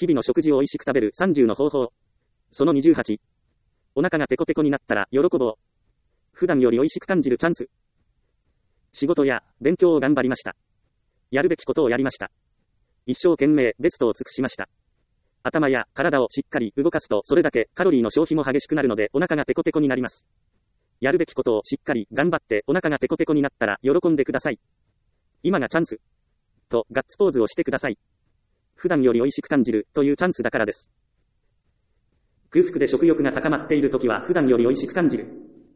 日々の食事を美味しく食べる30の方法。その28。お腹がペコペコになったら喜ぼう。普段より美味しく感じるチャンス。仕事や勉強を頑張りました。やるべきことをやりました。一生懸命ベストを尽くしました。頭や体をしっかり動かすとそれだけカロリーの消費も激しくなるのでお腹がペコペコになります。やるべきことをしっかり頑張ってお腹がペコペコになったら喜んでください。今がチャンス。とガッツポーズをしてください。普段より美味しく感じるというチャンスだからです。空腹で食欲が高まっているときは普段より美味しく感じる。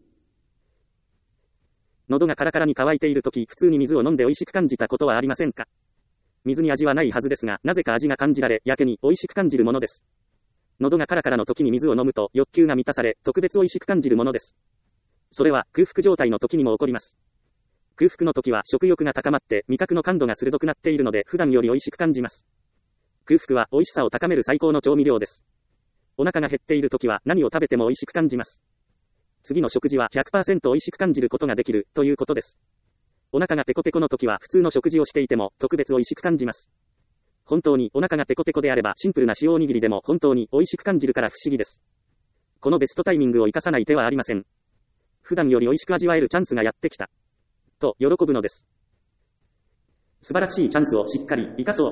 喉がカラカラに乾いているとき普通に水を飲んで美味しく感じたことはありませんか？水に味はないはずですが、なぜか味が感じられ、やけに美味しく感じるものです。喉がカラカラの時に水を飲むと欲求が満たされ、特別美味しく感じるものです。それは空腹状態の時にも起こります。空腹の時は食欲が高まって味覚の感度が鋭くなっているので普段より美味しく感じます。空腹は美味しさを高める最高の調味料です。お腹が減っている時は何を食べても美味しく感じます。次の食事は 100% 美味しく感じることができるということです。お腹がペコペコの時は普通の食事をしていても特別美味しく感じます。本当にお腹がペコペコであればシンプルな塩おにぎりでも本当に美味しく感じるから不思議です。このベストタイミングを生かさない手はありません。普段より美味しく味わえるチャンスがやってきた。と喜ぶのです。素晴らしいチャンスをしっかり生かそう。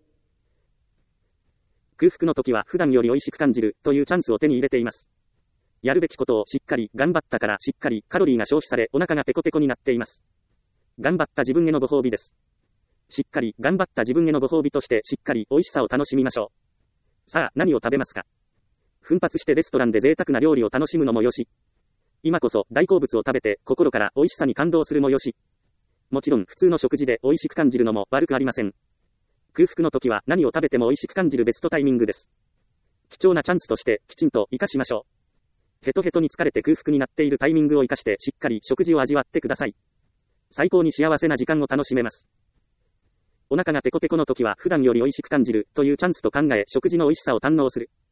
空腹の時は普段より美味しく感じるというチャンスを手に入れています。やるべきことをしっかり頑張ったからしっかりカロリーが消費されお腹がペコペコになっています。頑張った自分へのご褒美です。しっかり頑張った自分へのご褒美としてしっかり美味しさを楽しみましょう。さあ何を食べますか？奮発してレストランで贅沢な料理を楽しむのもよし。今こそ大好物を食べて心から美味しさに感動するもよし。もちろん普通の食事で美味しく感じるのも悪くありません。空腹の時は何を食べても美味しく感じるベストタイミングです。貴重なチャンスとしてきちんと活かしましょう。ヘトヘトに疲れて空腹になっているタイミングを活かしてしっかり食事を味わってください。最高に幸せな時間を楽しめます。お腹がペコペコの時は普段より美味しく感じるというチャンスと考え食事の美味しさを堪能する。